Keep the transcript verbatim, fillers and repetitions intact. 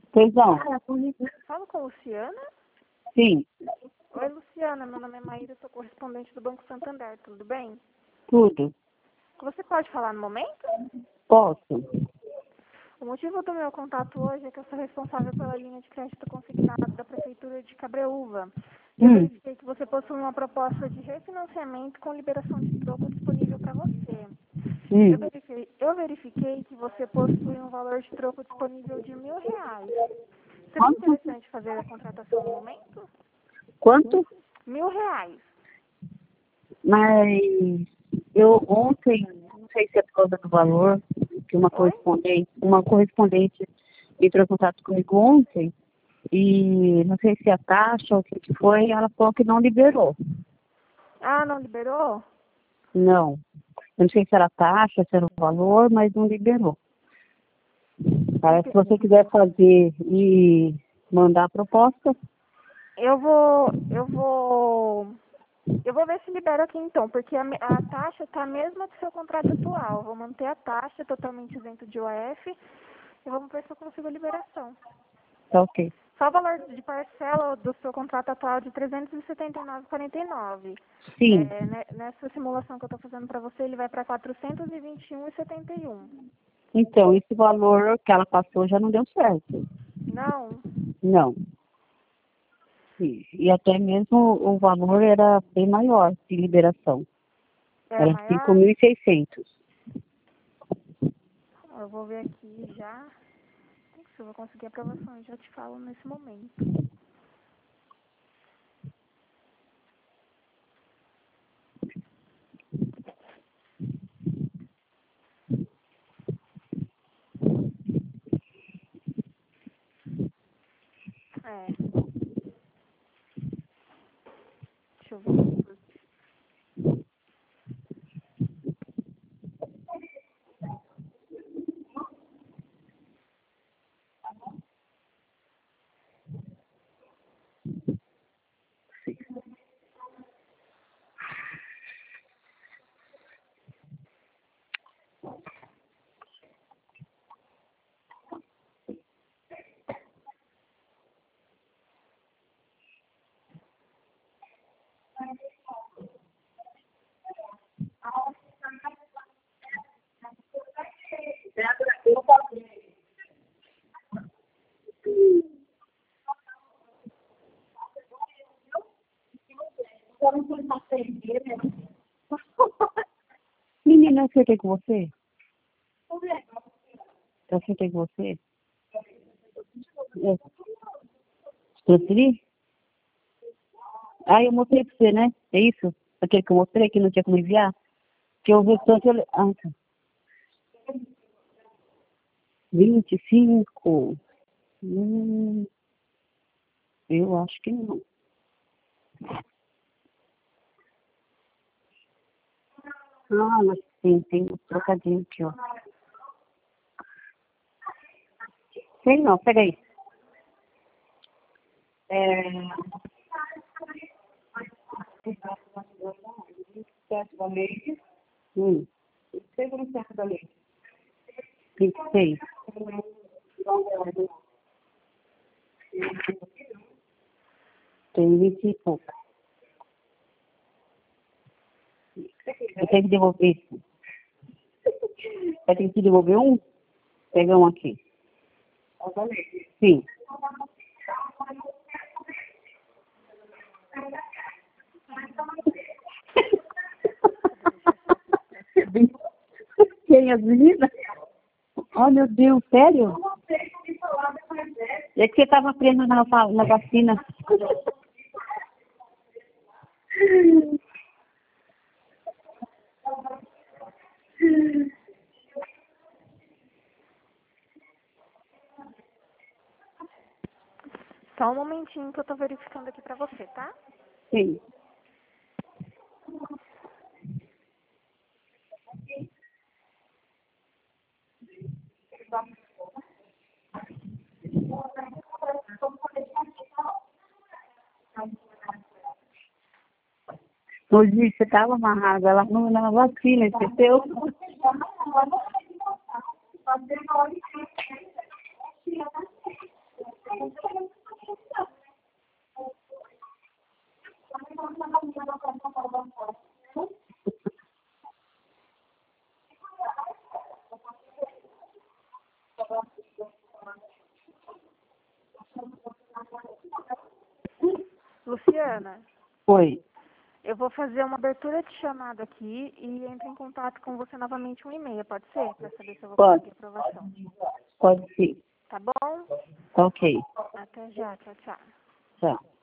Pois não. Falo com a Luciana? Sim, Oi, Luciana. Meu nome é Maíra, sou correspondente do Banco Santander. Tudo bem? tudo. Você pode falar no momento? Posso. O motivo do meu contato hoje é que eu sou responsável pela linha de crédito consignada da Prefeitura de Cabreúva. E eu Hum, verifiquei que você possui uma proposta de refinanciamento com liberação de troco disponível para você. Eu hum. verifiquei, eu verifiquei que você possui um valor de troco disponível de mil reais. Seria Quanto? interessante fazer a contratação no momento? Quanto? Mil reais. Mas eu ontem, não sei se é por causa do valor, que uma Oi? correspondente, uma correspondente entrou em contato comigo ontem, e não sei se é a taxa ou o que que foi, ela falou que não liberou. Ah, não liberou? Não. Eu não sei se era a taxa, se era o valor, mas não liberou. Tá? Se você quiser fazer e mandar a proposta, Eu vou, eu vou, eu vou ver se libera aqui então, porque a, me- a taxa está a mesma do seu contrato atual. Eu vou manter a taxa totalmente isento de O F e vamos ver se eu consigo a liberação. tá ok. Só o valor de parcela do seu contrato atual de trezentos e setenta e nove vírgula quarenta e nove. Sim. É, né, nessa simulação que eu estou fazendo para você, ele vai para quatrocentos e vinte e um vírgula setenta e um. Então, esse valor que ela passou já não deu certo. Não, Não. E, e até mesmo o valor era bem maior de liberação. era Era cinco maior? mil e seiscentos. Eu vou ver aqui já se eu vou conseguir a aprovação. Eu já te falo nesse momento. É, deixa eu ver aqui. Menina, eu acertei com você? Eu acertei com você? É. Transferir? Ah, eu mostrei pra você, né? É isso? Aquele que eu mostrei que não tinha como enviar? Que o restante eu... Ah, tá. vinte e cinco. Hum, eu acho que não. Ah, mas sim, tem um trocadinho aqui, ó. Sei não, pega aí. É... Certo da leite. Hum. Seis no certo da leite. vinte e seis. Tem vinte e pouco. Eu tenho que devolver isso. Eu tenho que devolver um? Pegar um aqui. Sim. Quem, as meninas? Oh, meu Deus, sério? É que você estava preso na, va- na vacina. Só um momentinho que eu tô verificando aqui pra você, tá? Sim. Hoje você estava amarrada lá no, na vacina, entendeu? Luciana, Oi. eu vou fazer uma abertura de chamada aqui e entro em contato com você novamente um e-mail, pode ser? Para saber se eu vou Pode. conseguir aprovação. Pode sim. Tá bom? Tá ok. Até já, tchau, tchau. Tchau.